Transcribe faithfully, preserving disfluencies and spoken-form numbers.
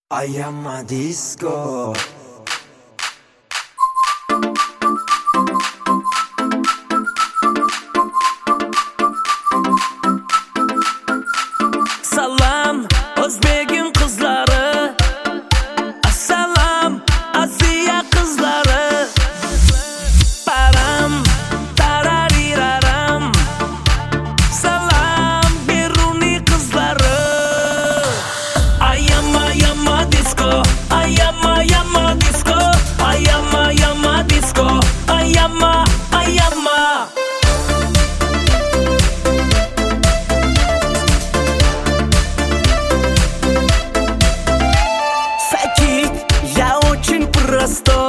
I am a disco. Salam O'zbegim qizlari, assalom Aziya qizlari. Param tarariraram, salam Beruniy qizlari. I am I am a disco, I am I am a disco, I am I am a disco, I am I am a Я очень простой.